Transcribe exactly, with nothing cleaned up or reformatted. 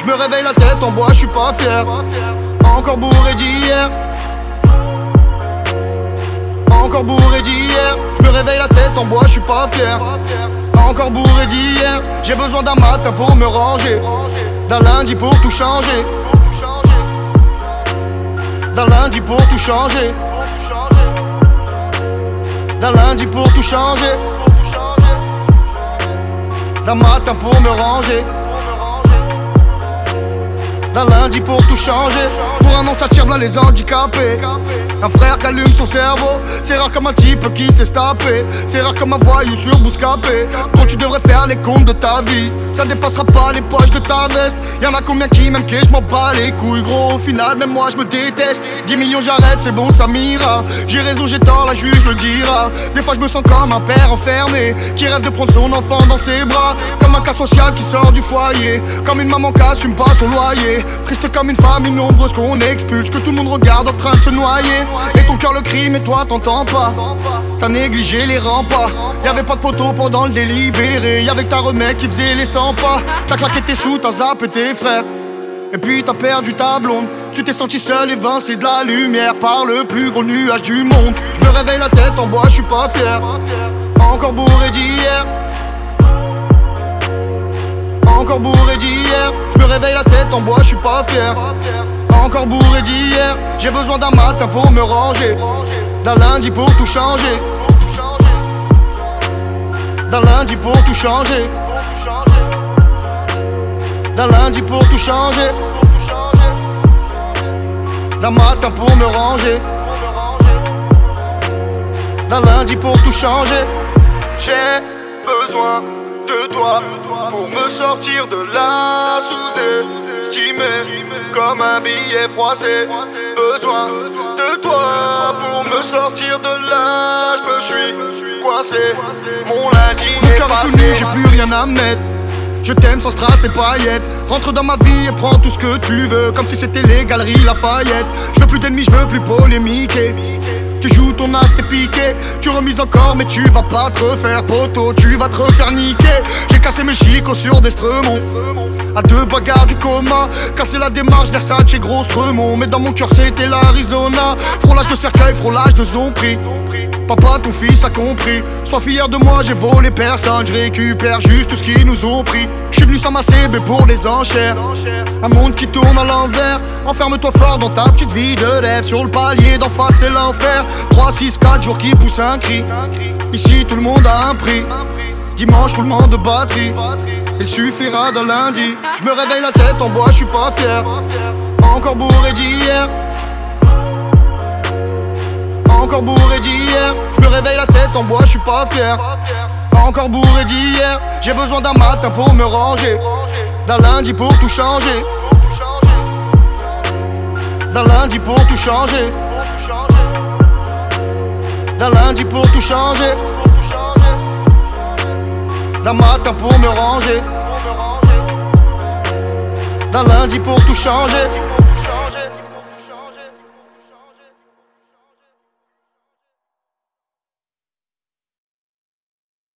Je me réveille la tête en bois, je suis pas fier. Encore bourré d'hier. Encore bourré d'hier. Je me réveille la tête en bois, je suis pas fier. Encore bourré d'hier. J'ai besoin d'un matin pour me ranger, d'un lundi pour tout changer, d'un lundi pour tout changer, d'un lundi pour tout changer, d'un matin pour me ranger, d'un lundi pour tout changer. Pour un an ça tire plein les handicapés. Un frère qui allume son cerveau. C'est rare comme un type qui s'est tapé. C'est rare comme un voyou sur Bouscapé. Quand tu devrais faire les comptes de ta vie, ça dépassera pas les poches de ta veste. Y'en a combien qui m'aiment que je m'en bats les couilles. Gros au final même moi je me déteste. dix millions j'arrête, c'est bon ça m'ira. J'ai raison j'ai tort, la juge le dira. Des fois je me sens comme un père enfermé qui rêve de prendre son enfant dans ses bras. Comme un cas social qui sort du foyer. Comme une maman qui assume pas son loyer. Triste comme une famille nombreuse qu'on expulse, que tout le monde regarde en train de se noyer. Et ton cœur le crie mais toi t'entends pas. T'as négligé les remparts. Y'avait pas de poteau pendant le délibéré. Y'avait que ta remède qui faisait les cent pas. T'as claqué tes sous, t'as zappé tes frères. Et puis t'as perdu ta blonde. Tu t'es senti seul évincé de la lumière par le plus gros nuage du monde. Je me réveille la tête en bois, je suis pas fier. Encore bourré d'hier. Encore bourré d'hier. Je me réveille la tête en bois, je suis pas fier. Encore bourré d'hier. J'ai besoin d'un matin pour me ranger, d'un lundi pour tout changer, d'un lundi pour tout changer, d'un lundi pour tout changer, d'un matin pour me ranger, d'un lundi pour tout changer. J'ai besoin de toi pour me sortir de là, sous-estimé comme un billet froissé. Besoin de toi pour me sortir de là, je me suis coincé. Mon lundi est passé. Tout nu, j'ai plus rien à mettre. Je t'aime sans strass et paillettes. Rentre dans ma vie et prends tout ce que tu veux, comme si c'était les galeries Lafayette. Je veux plus d'ennemis, je veux plus polémiquer. Tu joues ton as, t'es piqué. Tu remises encore mais tu vas pas te refaire poteau. Tu vas te refaire niquer. J'ai cassé mes chicots sur des stremons. À deux bagarres du coma. Casser la démarche Versace gros stremont. Mais dans mon cœur c'était l'Arizona. Frôlage de cercueil, frôlage de zombie. Papa ton fils a compris. Sois fier de moi, j'ai volé personne. Je récupère juste tout ce qu'ils nous ont pris. Je suis venu s'amasser mais pour les enchères. Un monde qui tourne à l'envers. Enferme-toi fort dans ta petite vie de rêve. Sur le palier d'en face c'est l'enfer. Trois, six, quatre jours qui poussent un cri. Ici tout le monde a un prix. Dimanche roulement de batterie. Il suffira d'un lundi. Je me réveille la tête en bois, je suis pas fier. Encore bourré d'hier. Encore bourré d'hier. Je me réveille la tête en bois, je suis pas fier. Encore bourré d'hier. J'ai besoin d'un matin pour me ranger, d'un lundi pour tout changer, d'un lundi pour tout changer, d'un lundi pour tout changer, d'un matin pour me ranger, d'un lundi pour tout changer.